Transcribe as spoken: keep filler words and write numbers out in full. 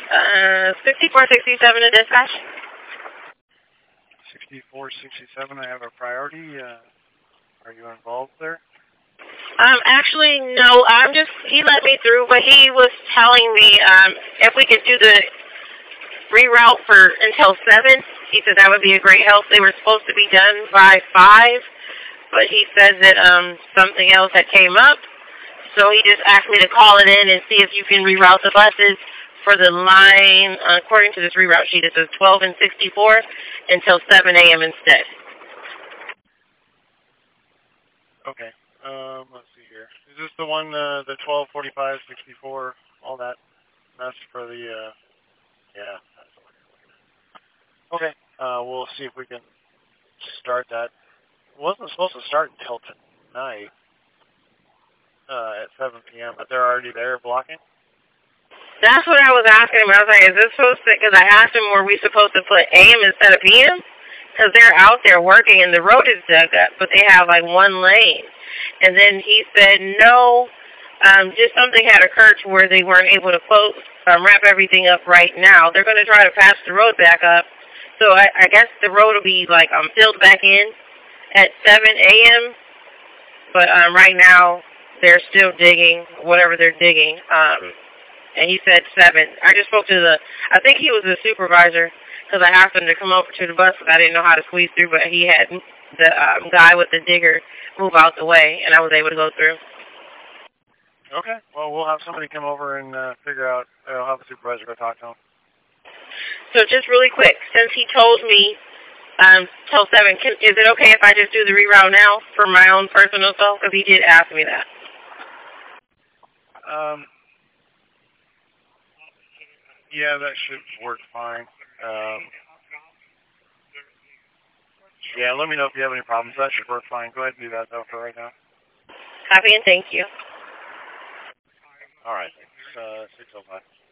Uh, sixty-four sixty-seven to dispatch. sixty-four sixty-seven, I have a priority. Uh, are you involved there? Um, actually, no. I'm just, he let me through, but he was telling me um, if we could do the reroute for until seven. He said that would be a great help. They were supposed to be done by five, but he says that um, something else had came up. So he just asked me to call it in and see if you can reroute the buses for the line, uh, according to this reroute sheet, it says twelve and sixty-four until seven a.m. instead. Okay. Um, let's see here. Is this the one, uh, the twelve, forty-five, sixty-four, all that mess for the, uh, yeah, that's the one you're looking at. Okay. Uh, we'll see if we can start that. It wasn't supposed to start until tonight, uh, at seven p.m., but they're already there blocking? That's what I was asking him. I was like, is this supposed to, because I asked him, were we supposed to put A M instead of P M? Because they're out there working and the road is dug up, but they have like one lane. And then he said, no, um, just something had occurred to where they weren't able to close, um, wrap everything up right now. They're going to try to patch the road back up. So I, I guess the road will be like um, filled back in at seven a.m. But um, right now they're still digging, whatever they're digging. Um, and he said seven. I just spoke to the, I think he was the supervisor, because I asked him to come over to the bus because I didn't know how to squeeze through, but he had the um, guy with the digger move out the way, and I was able to go through. Okay. Well, we'll have somebody come over and uh, figure out, uh, I'll have a supervisor go talk to him. So just really quick, since he told me um, till seven, can, is it okay if I just do the reroute now for my own personal self? Because he did ask me that. Um, yeah, that should work fine. Um, yeah, let me know if you have any problems. That should work fine. Go ahead and do that, though, for right now. Copy and thank you. All right. Uh, six oh five.